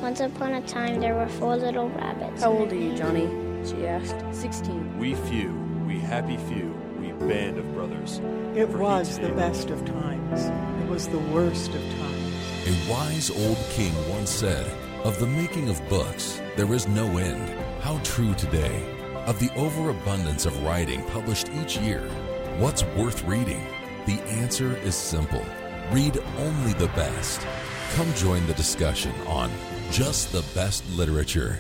Once upon a time, there were 4 little rabbits. How old are you, Johnny? She asked. 16. We few, we happy few, we band of brothers. It For was he the today- best of times. It was the worst of times. A wise old king once said, "Of the making of books, there is no end." How true today. Of the overabundance of writing published each year, what's worth reading? The answer is simple. Read only the best. Come join the discussion on Just the Best Literature.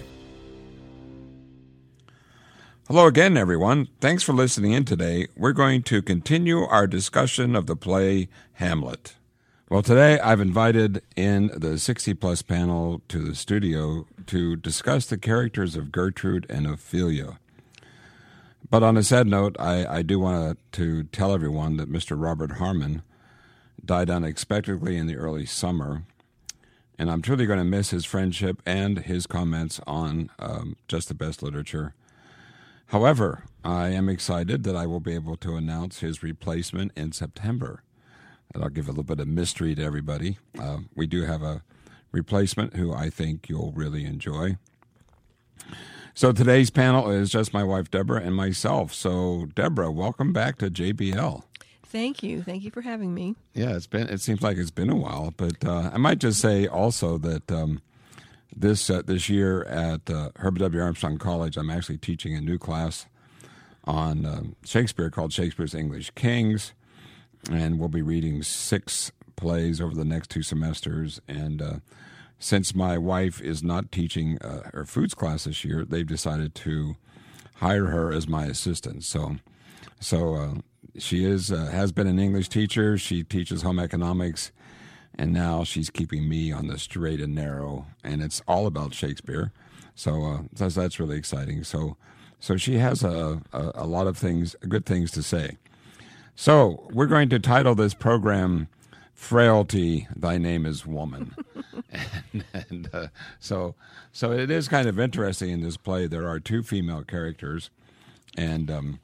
Hello again, everyone. Thanks for listening in today. We're going to continue our discussion of the play Hamlet. Well, today I've invited in the 60-plus panel to the studio to discuss the characters of Gertrude and Ophelia. But on a sad note, I do want to tell everyone that Mr. Robert Harmon died unexpectedly in the early summer, and I'm truly going to miss his friendship and his comments on Just the Best Literature. However, I am excited that I will be able to announce his replacement in September. And I'll give a little bit of mystery to everybody. We do have a replacement who I think you'll really enjoy. So today's panel is just my wife, Deborah, and myself. So, Deborah, welcome back to JBL. Thank you. Thank you for having me. Yeah, it seems like it's been a while, but I might just say also that this year at Herbert W. Armstrong College, I'm actually teaching a new class on Shakespeare called Shakespeare's English Kings, and we'll be reading 6 plays over the next 2 semesters. And since my wife is not teaching her foods class this year, they've decided to hire her as my assistant. So she has been an English teacher. She teaches home economics, and now she's keeping me on the straight and narrow, and it's all about Shakespeare. So that's really exciting. So she has a lot of good things to say. So we're going to title this program "Frailty, Thy Name is Woman," so it is kind of interesting in this play. There are 2 female characters, and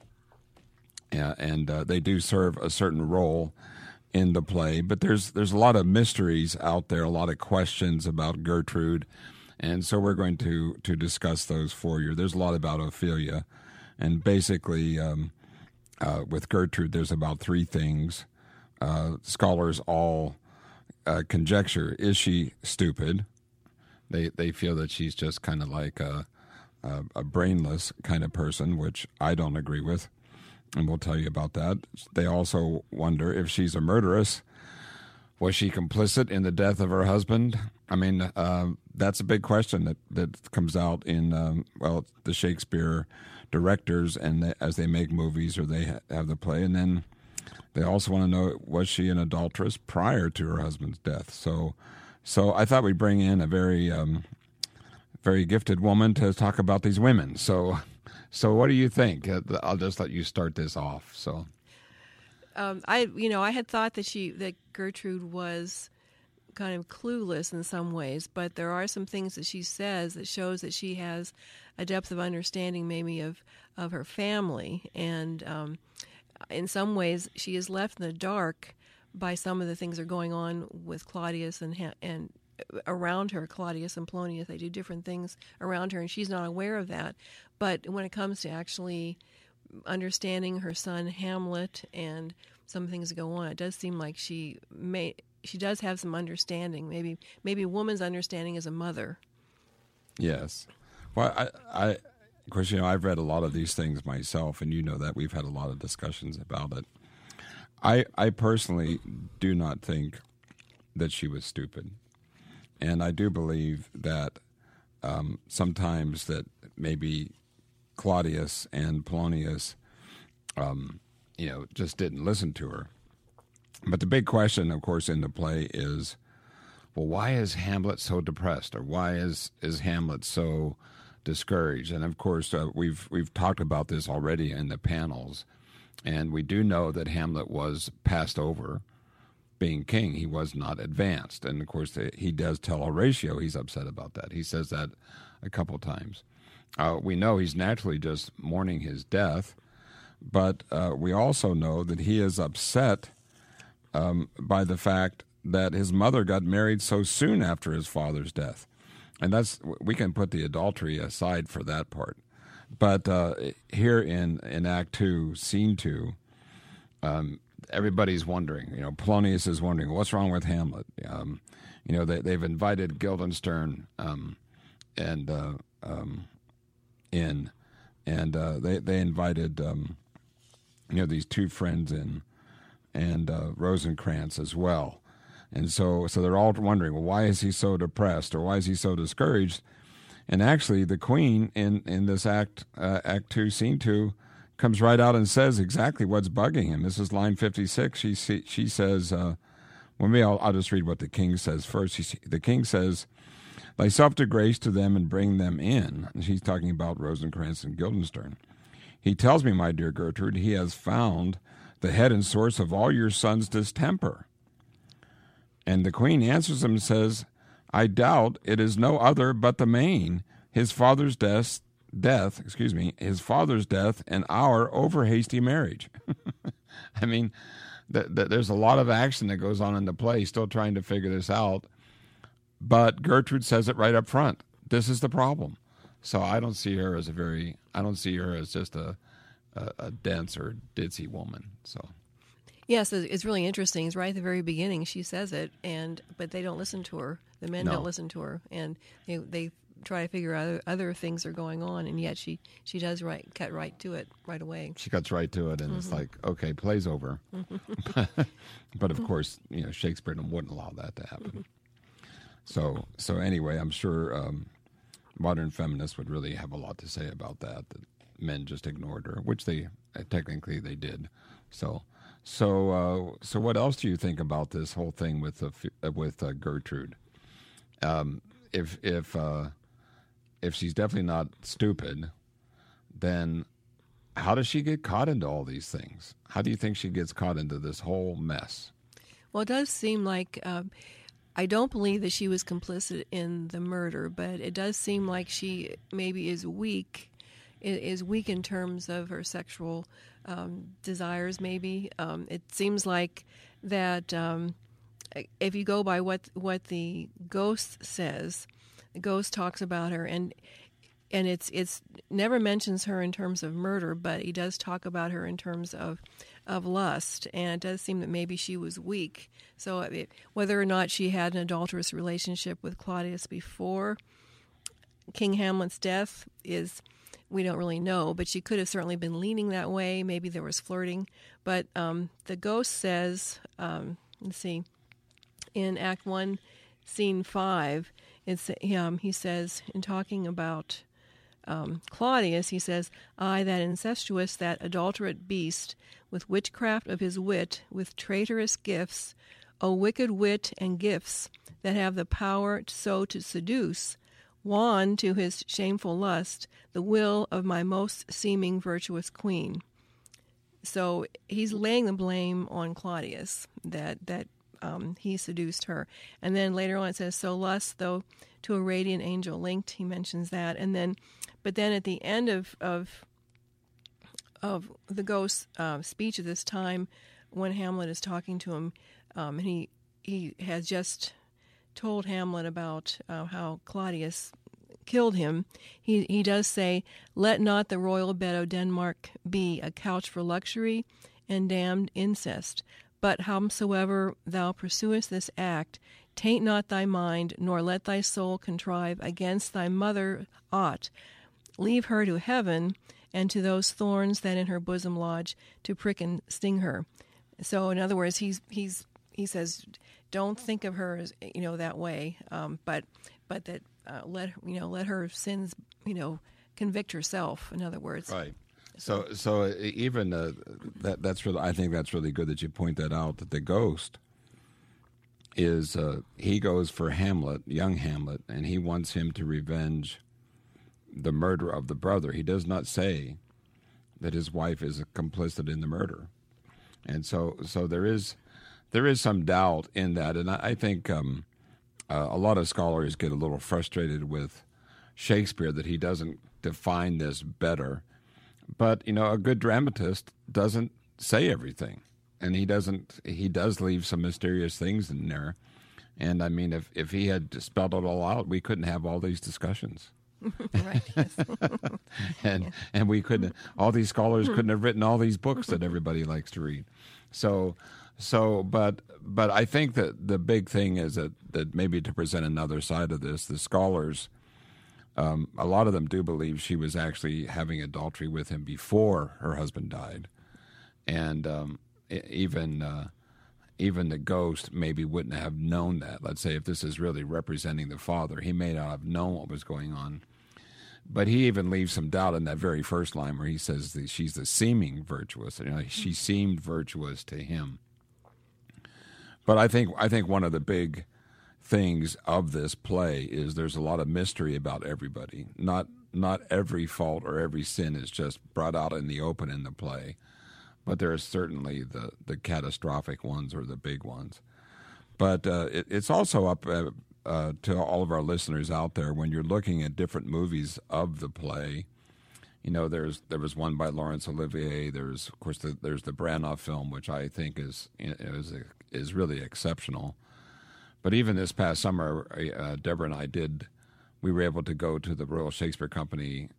they do serve a certain role in the play, but there's a lot of mysteries out there, a lot of questions about Gertrude, and so we're going to discuss those for you. There's a lot about Ophelia, and basically with Gertrude, there's about 3 things. Scholars all conjecture: is she stupid? They feel that she's just kind of like a brainless kind of person, which I don't agree with. And we'll tell you about that. They also wonder if she's a murderess. Was she complicit in the death of her husband? I mean, that's a big question that comes out in, the Shakespeare directors and as they make movies or they have the play. And then they also want to know, was she an adulteress prior to her husband's death? So I thought we'd bring in a very, very gifted woman to talk about these women. So what do you think? I'll just let you start this off. So, I had thought that Gertrude was kind of clueless in some ways, but there are some things that she says that shows that she has a depth of understanding, maybe of her family, and in some ways she is left in the dark by some of the things that are going on with Claudius and around her. Claudius and Polonius, they do different things around her, and she's not aware of that. But when it comes to actually understanding her son Hamlet and some things that go on, it does seem like she does have some understanding. Maybe a woman's understanding as a mother. Yes. Well, I of course, I've read a lot of these things myself, and that we've had a lot of discussions about it. I personally do not think that she was stupid. And I do believe that sometimes that maybe Claudius and Polonius, just didn't listen to her. But the big question, of course, in the play is, well, why is Hamlet so depressed, or why is Hamlet so discouraged? And of course, we've talked about this already in the panels, and we do know that Hamlet was passed over. Being king, he was not advanced. And, of course, he does tell Horatio he's upset about that. He says that a couple times. We know he's naturally just mourning his death, but we also know that he is upset by the fact that his mother got married so soon after his father's death. And we can put the adultery aside for that part. But here in Act 2, Scene 2, everybody's wondering. Polonius is wondering, what's wrong with Hamlet? They've invited Guildenstern in, and they invited these two friends in, and Rosencrantz as well. And so they're all wondering, well, why is he so depressed, or why is he so discouraged? And actually, the Queen in this Act 2, Scene 2, comes right out and says exactly what's bugging him. This is line 56. She says, I'll just read what the king says first. The king says, "Thyself to grace to them and bring them in." And she's talking about Rosencrantz and Guildenstern. "He tells me, my dear Gertrude, he has found the head and source of all your son's distemper." And the Queen answers him and says, "I doubt it is no other but the main, his father's death, and our over hasty marriage." I mean, there's a lot of action that goes on in the play, still trying to figure this out. But Gertrude says it right up front. This is the problem. So I don't see her as just a dense or ditzy woman. So. Yes, it's really interesting. It's right at the very beginning. She says it, but they don't listen to her. The men don't listen to her, and they try to figure out other things are going on, and yet she does cut right to it right away. She cuts right to it, and it's like, okay, play's over. But of course, Shakespeare wouldn't allow that to happen. So anyway, I'm sure modern feminists would really have a lot to say about that men just ignored her, which they technically they did. So what else do you think about this whole thing with Gertrude? If she's definitely not stupid, then how does she get caught into all these things? How do you think she gets caught into this whole mess? Well, it does seem like I don't believe that she was complicit in the murder, but it does seem like she maybe is weak in terms of her sexual desires, maybe. It seems like that if you go by what the ghost says, the ghost talks about her, and it's never mentions her in terms of murder, but he does talk about her in terms of lust, and it does seem that maybe she was weak. So whether or not she had an adulterous relationship with Claudius before King Hamlet's death we don't really know, but she could have certainly been leaning that way. Maybe there was flirting. But the ghost says, let's see, in Act 1, Scene 5, he says, in talking about Claudius, he says, "I, that incestuous, that adulterate beast, with witchcraft of his wit, with traitorous gifts, O wicked wit and gifts, that have the power so to seduce, won to his shameful lust the will of my most seeming virtuous queen." So he's laying the blame on Claudius that he seduced her. And then later on it says, "So lust, though to a radiant angel linked," he mentions that. But then at the end of the ghost's speech at this time, when Hamlet is talking to him, and he has just told Hamlet about how Claudius killed him, he does say, "Let not the royal bed of Denmark be a couch for luxury and damned incest. But howsoever thou pursuest this act, taint not thy mind, nor let thy soul contrive against thy mother aught. Leave her to heaven, and to those thorns that in her bosom lodge, to prick and sting her." So, in other words, he says, don't think of her as that way, but that let her sins convict herself. In other words, right. So even that's really, I think that's really good that you point that out. That the ghost is he goes for Hamlet, young Hamlet, and he wants him to revenge the murder of the brother. He does not say that his wife is complicit in the murder, and so there is some doubt in that, and I think a lot of scholars get a little frustrated with Shakespeare that he doesn't define this better. But a good dramatist doesn't say everything, and he does leave some mysterious things in there, And I mean, if he had spelled it all out, we couldn't have all these discussions. Right. Yes. and we couldn't. All these scholars couldn't have written all these books that everybody likes to read. But I think that the big thing is that maybe to present another side of this, the scholars, a lot of them do believe she was actually having adultery with him before her husband died, and even the ghost maybe wouldn't have known that. Let's say if this is really representing the father, he may not have known what was going on. But he even leaves some doubt in that very first line where he says that she's the seeming virtuous. She seemed virtuous to him. But I think one of the big things of this play is there's a lot of mystery about everybody. Not every fault or every sin is just brought out in the open in the play, but there are certainly the catastrophic ones or the big ones. But it's also up to all of our listeners out there, when you're looking at different movies of the play. There was one by Laurence Olivier. There's of course there's the Branagh film, which I think is really exceptional. But even this past summer, Deborah and I we were able to go to the Royal Shakespeare Company,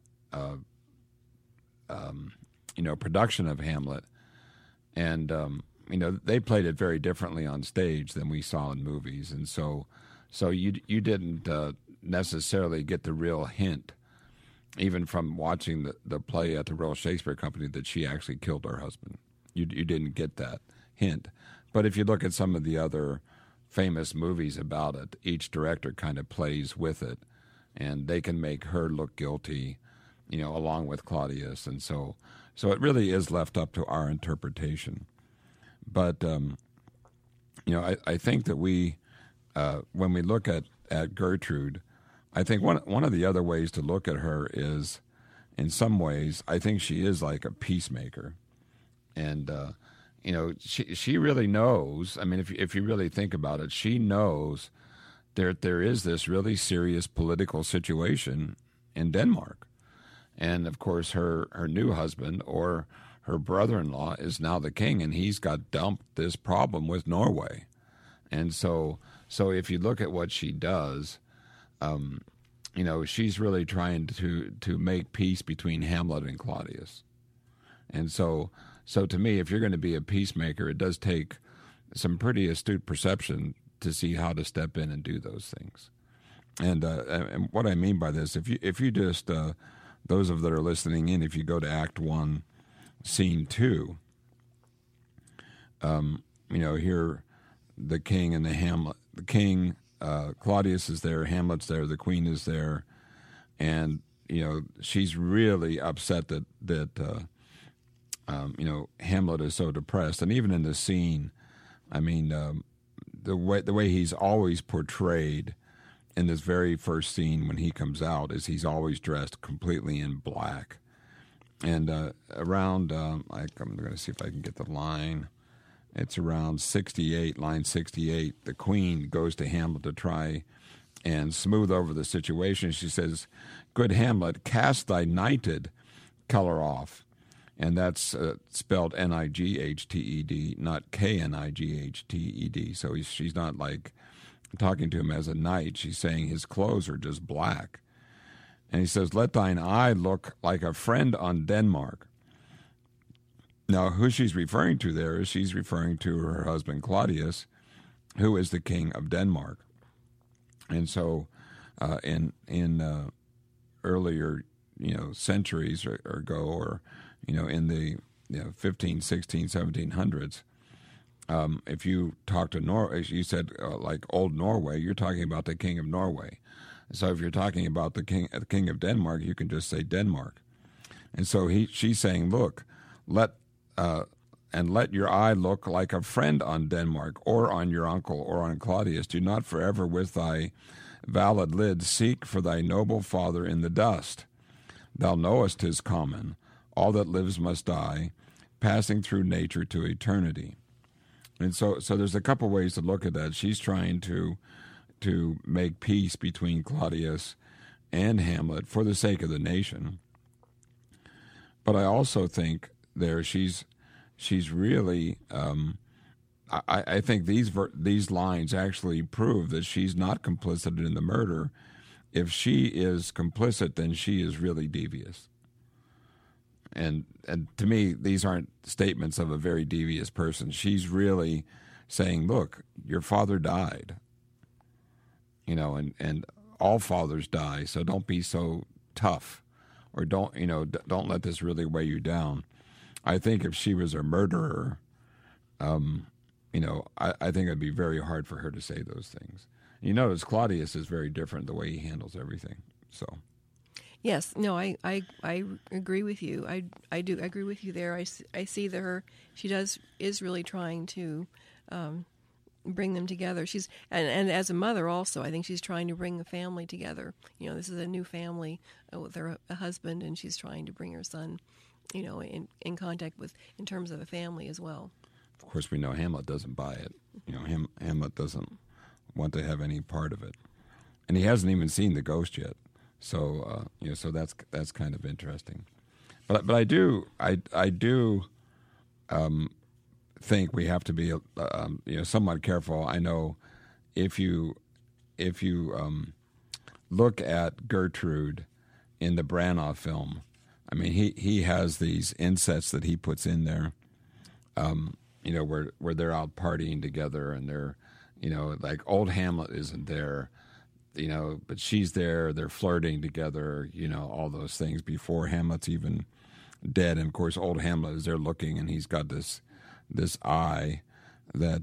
production of Hamlet, and they played it very differently on stage than we saw in movies, and so you didn't necessarily get the real hint, even from watching the play at the Royal Shakespeare Company, that she actually killed her husband. You didn't get that hint. But if you look at some of the other famous movies about it, each director kind of plays with it, and they can make her look guilty, along with Claudius, and so it really is left up to our interpretation. But I think that we, when we look at Gertrude, I think one of the other ways to look at her is, in some ways, I think she is like a peacemaker, and she really knows. I mean, if you really think about it, she knows there is this really serious political situation in Denmark, and of course her new husband, or her brother-in-law, is now the king, and he's got dumped this problem with Norway, and so if you look at what she does, she's really trying to make peace between Hamlet and Claudius. And so to me, if you're going to be a peacemaker, it does take some pretty astute perception to see how to step in and do those things. And what I mean by this, if you just those of that are listening in, if you go to Act 1, Scene 2, here the king and the Hamlet. The king, Claudius is there, Hamlet's there, the queen is there, and she's really upset that Hamlet is so depressed. And even in the scene, I mean, the way he's always portrayed in this very first scene when he comes out is he's always dressed completely in black. And around, I'm going to see if I can get the line. It's around 68, line 68. The queen goes to Hamlet to try and smooth over the situation. She says, "Good Hamlet, cast thy knighted color off." And that's spelled Nighthed, not Knighthed. So she's not like talking to him as a knight. She's saying his clothes are just black. And he says, "Let thine eye look like a friend on Denmark." Now, who she's referring to there is she's referring to her husband Claudius, who is the king of Denmark. And so in earlier centuries ago, or in the 15, 16, 1700s, if you talk to Norway, you said like old Norway, you're talking about the king of Norway. So if you're talking about the king of Denmark, you can just say Denmark. And so she's saying, look, let your eye look like a friend on Denmark, or on your uncle, or on Claudius. Do not forever with thy valid lid seek for thy noble father in the dust. Thou knowest 'tis common, all that lives must die, passing through nature to eternity. And so there's a couple ways to look at that. She's trying to make peace between Claudius and Hamlet for the sake of the nation. But I also think she's really I think these lines actually prove that she's not complicit in the murder. If she is complicit, then she is really devious. And to me, these aren't statements of a very devious person. She's really saying, look, your father died. And all fathers die, so don't be so tough, or don't let this really weigh you down. I think if she was a murderer, I think it'd be very hard for her to say those things. You notice Claudius is very different the way he handles everything. So, yes, no, I agree with you. I do agree with you there. I see that she is really trying to bring them together. And as a mother also, I think she's trying to bring the family together. This is a new family with a husband, and she's trying to bring her son, in contact with, in terms of a family as well. Of course, we know Hamlet doesn't buy it. Hamlet doesn't want to have any part of it, and he hasn't even seen the ghost yet. So, so that's kind of interesting. But I do think we have to be somewhat careful. I know if you look at Gertrude in the Branagh film, I mean he has these insets that he puts in there, where they're out partying together, and they're like old Hamlet isn't there, but she's there. They're flirting together, all those things before Hamlet's even dead. And of course, old Hamlet is there looking, and he's got this eye that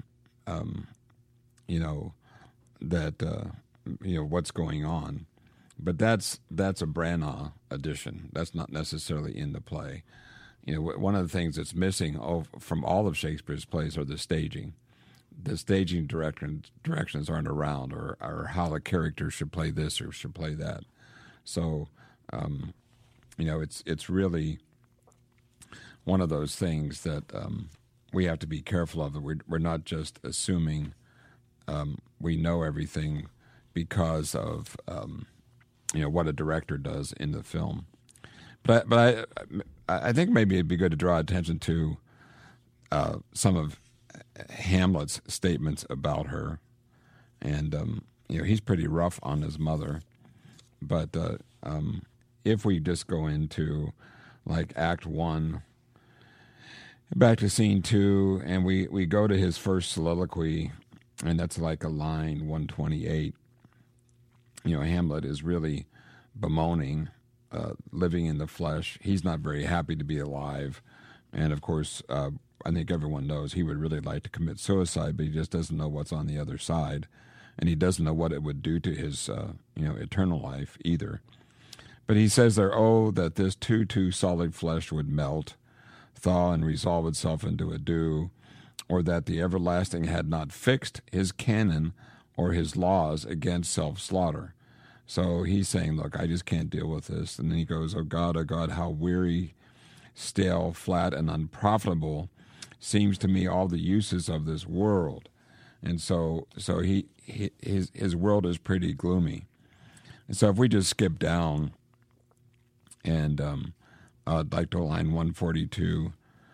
what's going on. But that's a Branagh addition. That's not necessarily in the play. One of the things that's missing from all of Shakespeare's plays are the staging. The staging directions aren't around, or how the character should play this or should play that. So, it's really one of those things that we have to be careful of. That we're not just assuming we know everything because of what a director does in the film. But I think maybe it'd be good to draw attention to some of Hamlet's statements about her, and he's pretty rough on his mother. But if we just go into like Act 1, back to Scene 2, and we go to his first soliloquy, and that's like a line 128. Hamlet is really bemoaning living in the flesh. He's not very happy to be alive, and of course, I think everyone knows he would really like to commit suicide, but he just doesn't know what's on the other side, and he doesn't know what it would do to his eternal life either. But he says there, oh, that this too solid flesh would melt, thaw, and resolve itself into a dew, or that the everlasting had not fixed his canon or his laws against self-slaughter. So he's saying, look, I just can't deal with this. And then he goes, oh God, how weary, stale, flat, and unprofitable seems to me all the uses of this world. And so his world is pretty gloomy. And so if we just skip down and like to line 142,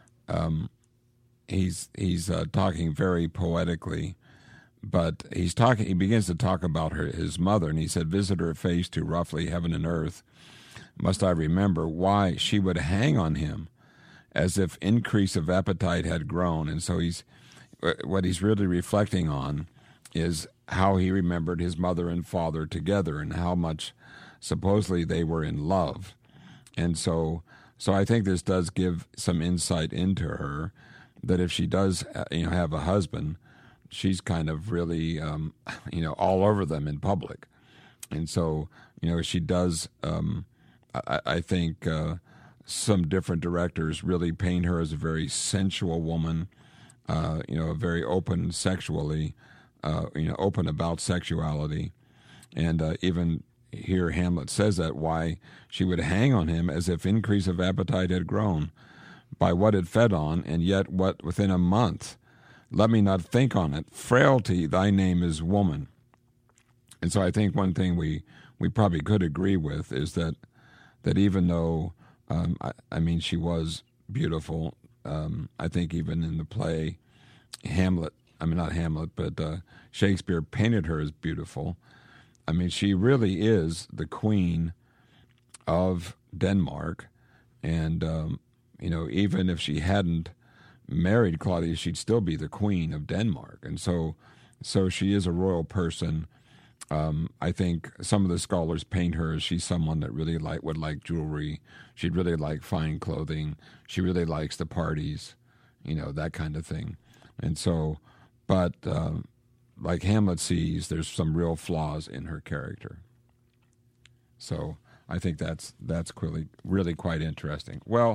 he's talking very poetically, but he begins to talk about his mother, and he said, visit her face too roughly, heaven and earth. Must I remember why she would hang on him as if increase of appetite had grown. And so what he's really reflecting on is how he remembered his mother and father together, and how much supposedly they were in love. And so I think this does give some insight into her, that if she does have a husband, she's kind of really all over them in public. And so she does I think some different directors really paint her as a very sensual woman, very open sexually, open about sexuality. And even here Hamlet says that, why she would hang on him as if increase of appetite had grown, by what it fed on, and yet what within a month. Let me not think on it. Frailty, thy name is woman. And so I think one thing we probably could agree with is that even though, she was beautiful, I think even in the play, Hamlet, I mean, not Hamlet, but Shakespeare painted her as beautiful. I mean, she really is the queen of Denmark. And, even if she hadn't married Claudius, she'd still be the queen of Denmark. And so she is a royal person. I think some of the scholars paint her as she's someone that really would like jewelry. She'd really like fine clothing. She really likes the parties, that kind of thing. And so, but like Hamlet sees, there's some real flaws in her character. So I think that's clearly really quite interesting. Well,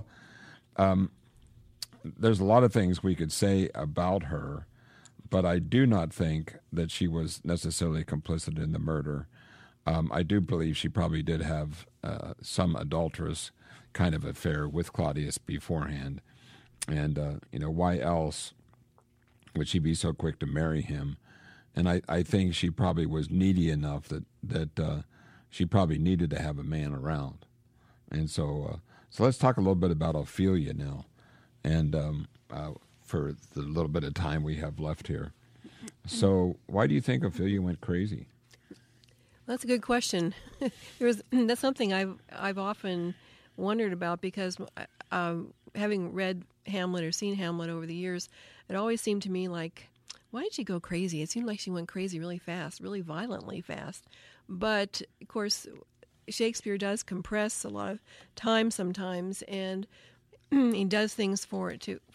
there's a lot of things we could say about her, but I do not think that she was necessarily complicit in the murder. I do believe she probably did have some adulterous kind of affair with Claudius beforehand. And, why else would she be so quick to marry him? And I think she probably was needy enough that she probably needed to have a man around. And so let's talk a little bit about Ophelia now. And for the little bit of time we have left here. So why do you think Ophelia went crazy? That's a good question. That's something I've often wondered about, because having read Hamlet or seen Hamlet over the years, it always seemed to me like, why did she go crazy? It seemed like she went crazy really fast, really violently fast. But, of course, Shakespeare does compress a lot of time sometimes, and he does things for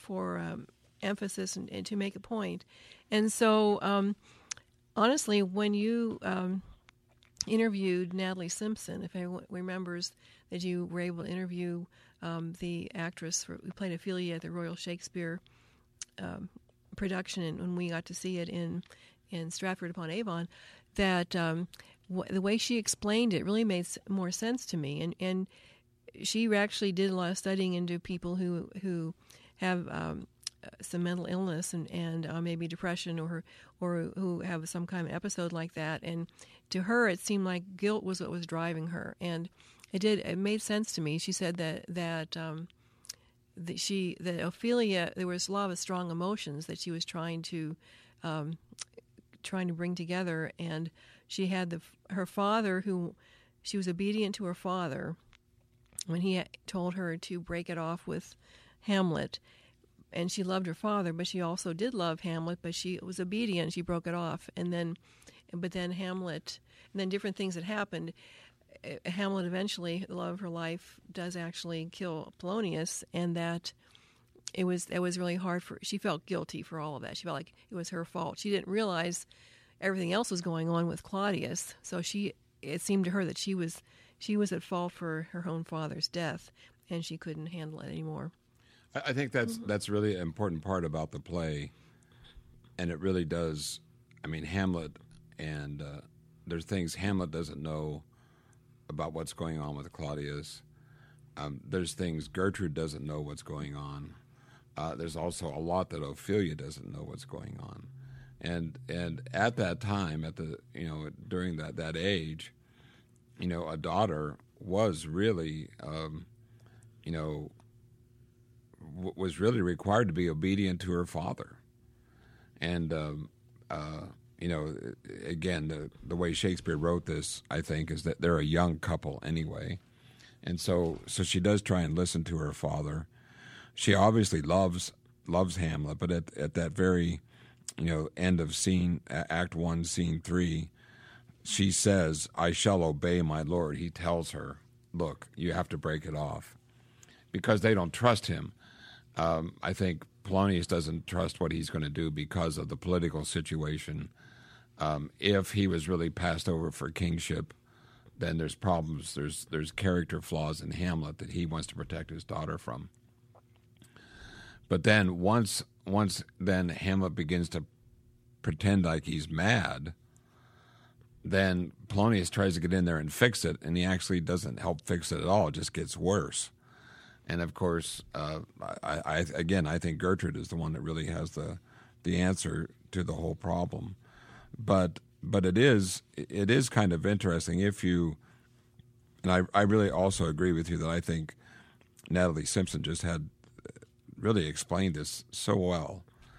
emphasis and to make a point. And so, honestly, when you interviewed Natalie Simpson, if anyone remembers that you were able to interview the actress who played Ophelia at the Royal Shakespeare production, and when we got to see it in Stratford-upon-Avon, that the way she explained it really made more sense to me. And she actually did a lot of studying into people who have some mental illness and maybe depression or who have some kind of episode like that. And to her, it seemed like guilt was what was driving her, and it made sense to me. She said that Ophelia, there was a lot of strong emotions that she was trying to bring together, and she had her father, who she was obedient to her father when he told her to break it off with Hamlet. And she loved her father, but she also did love Hamlet, but she was obedient. She broke it off. But then Hamlet, and then different things that happened. Hamlet eventually, the love of her life, does actually kill Polonius, and that it was really hard she felt guilty for all of that. She felt like it was her fault. She didn't realize everything else was going on with Claudius, so it seemed to her that she was at fault for her own father's death, and she couldn't handle it anymore. I think that's really an important part about the play, and it really does. I mean, Hamlet, and there's things Hamlet doesn't know about what's going on with Claudius. There's things Gertrude doesn't know what's going on. There's also a lot that Ophelia doesn't know what's going on, and at that time, during that age, a daughter was really was really required to be obedient to her father. And, again, the way Shakespeare wrote this, I think, is that they're a young couple anyway. And so she does try and listen to her father. She obviously loves Hamlet, but at that very, end of Act 1, Scene 3, she says, "I shall obey my lord." He tells her, "Look, you have to break it off," because they don't trust him. I think Polonius doesn't trust what he's going to do because of the political situation. If he was really passed over for kingship, then there's problems. There's character flaws in Hamlet that he wants to protect his daughter from. But then once then Hamlet begins to pretend like he's mad, then Polonius tries to get in there and fix it, and he actually doesn't help fix it at all. It just gets worse. And of course, I think Gertrude is the one that really has the answer to the whole problem. But it is kind of interesting and I really also agree with you that I think Natalie Simpson just had really explained this so well.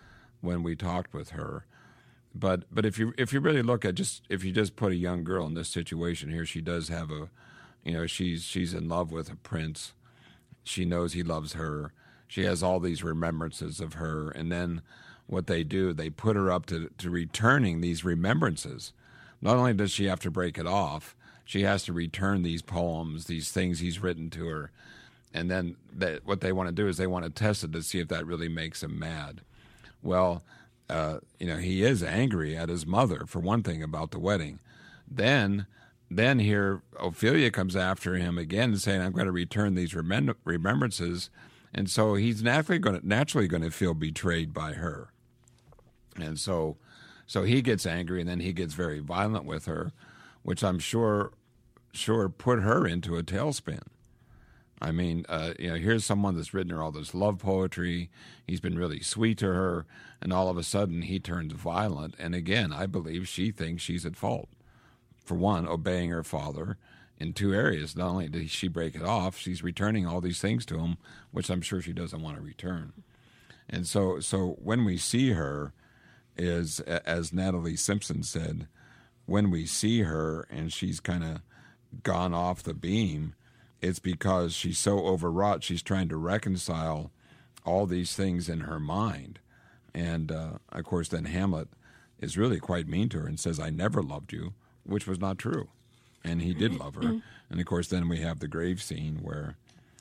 when we talked with her. But if you really look at if you just put a young girl in this situation here, she does have she's in love with a prince. She knows he loves her. She has all these remembrances of her, and then what they do, they put her up to returning these remembrances. Not only does she have to break it off, she has to return these poems, these things he's written to her, and then what they want to do is they want to test it to see if that really makes him mad. Well, he is angry at his mother, for one thing, about the wedding. Then here Ophelia comes after him again, saying, "I'm going to return these remembrances," and so he's naturally going to feel betrayed by her, and so he gets angry, and then he gets very violent with her, which I'm sure put her into a tailspin. I mean, here's someone that's written her all this love poetry. He's been really sweet to her, and all of a sudden he turns violent. And again, I believe she thinks she's at fault. For one, obeying her father in two areas. Not only did she break it off, she's returning all these things to him, which I'm sure she doesn't want to return. And so when we see her, is, as Natalie Simpson said, when we see her and she's kind of gone off the beam, it's because she's so overwrought. She's trying to reconcile all these things in her mind. And, of course, then Hamlet is really quite mean to her and says, "I never loved you," which was not true. And he did love her. And, of course, then we have the grave scene where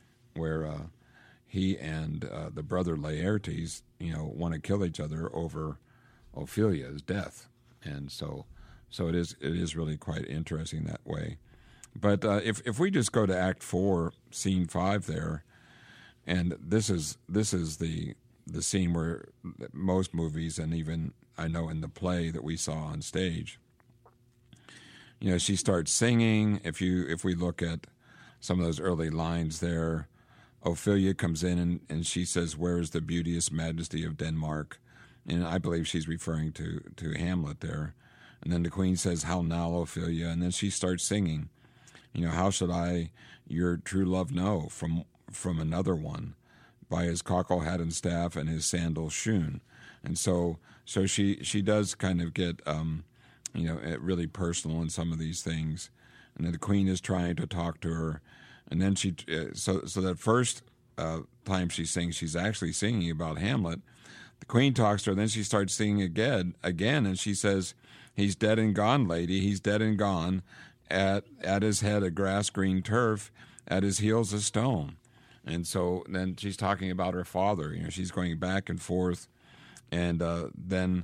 he and the brother Laertes, want to kill each other over Ophelia's death. And so it is really quite interesting that way. But if we just go to Act 4, Scene 5 there, and this is the scene where most movies, and even I know in the play that we saw on stage, she starts singing. If we look at some of those early lines there, Ophelia comes in and she says, "Where is the beauteous majesty of Denmark?" And I believe she's referring to Hamlet there. And then the queen says, "How now, Ophelia?" And then she starts singing. "How should I your true love know from another one, by his cockle hat and staff and his sandals shoon?" And so she does kind of get really personal in some of these things. And then the queen is trying to talk to her, and then she so that first time she sings, she's actually singing about Hamlet. The queen talks to her, then she starts singing again, and she says, "He's dead and gone, lady. He's dead and gone. At his head a grass green turf, at his heels a stone." And so then she's talking about her father. She's going back and forth, and then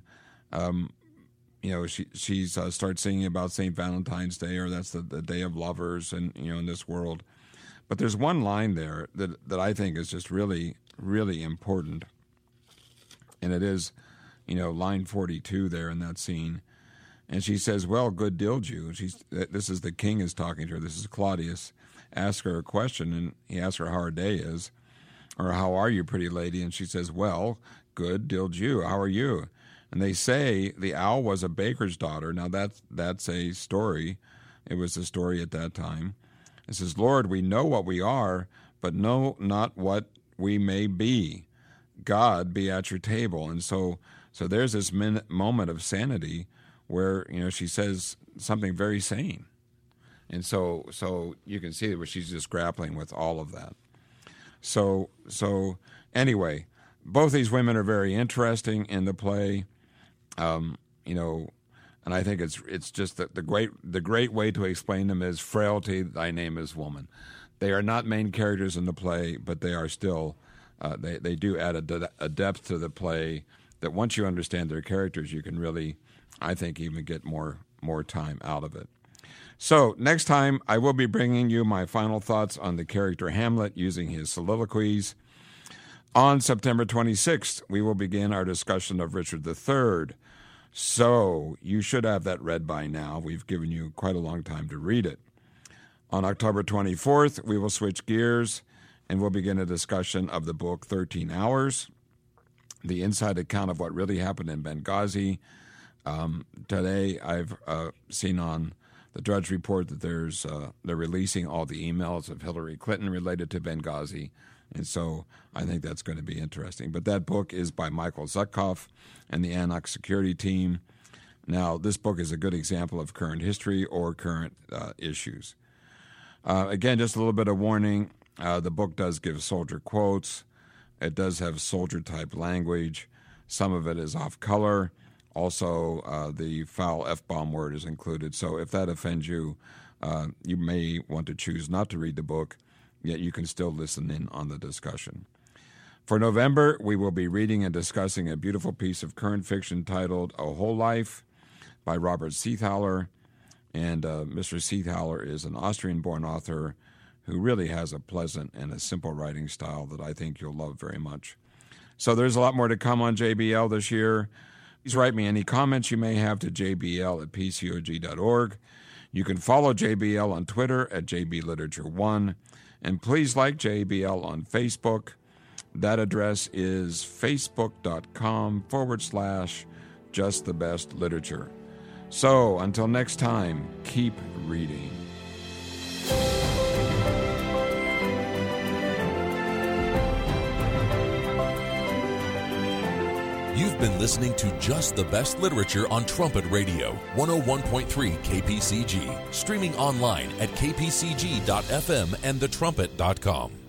she starts singing about St. Valentine's Day, or that's the day of lovers, and in this world. But there's one line there that I think is just really, really important, and it is, line 42 there in that scene. And she says, "Well, good dilled you." This is the king is talking to her. This is Claudius. Asks her a question, and he asks her how her day is, or "How are you, pretty lady?" And she says, "Well, good dilled you. How are you?" And they say the owl was a baker's daughter. Now that's a story. It was a story at that time. It says, "Lord, we know what we are, but know not what we may be. God be at your table." And so there's this moment of sanity where she says something very sane, and so you can see where she's just grappling with all of that. So anyway, both these women are very interesting in the play, and I think it's just the great way to explain them is frailty. Thy name is woman. They are not main characters in the play, but they are still they do add a depth to the play that once you understand their characters, you can really, I think, even get more time out of it. So next time, I will be bringing you my final thoughts on the character Hamlet using his soliloquies. On September 26th, we will begin our discussion of Richard III. So you should have that read by now. We've given you quite a long time to read it. On October 24th, we will switch gears and we'll begin a discussion of the book 13 Hours, the inside account of what really happened in Benghazi. Today, I've seen on the Drudge Report that they're releasing all the emails of Hillary Clinton related to Benghazi. And so I think that's going to be interesting. But that book is by Michael Zutkoff and the Anak Security Team. Now, this book is a good example of current history or current issues. Again, just a little bit of warning. The book does give soldier quotes. It does have soldier-type language. Some of it is off color. Also, the foul F-bomb word is included. So if that offends you, you may want to choose not to read the book, yet you can still listen in on the discussion. For November, we will be reading and discussing a beautiful piece of current fiction titled A Whole Life by Robert Seethaler. And Mr. Seethaler is an Austrian-born author who really has a pleasant and a simple writing style that I think you'll love very much. So there's a lot more to come on JBL this year. Please write me any comments you may have to jbl@pcog.org. You can follow JBL on Twitter at JBLiterature1. And please like JBL on Facebook. That address is facebook.com/justthebestliterature. So until next time, keep reading. You've been listening to Just the Best Literature on Trumpet Radio, 101.3 KPCG, streaming online at kpcg.fm and thetrumpet.com.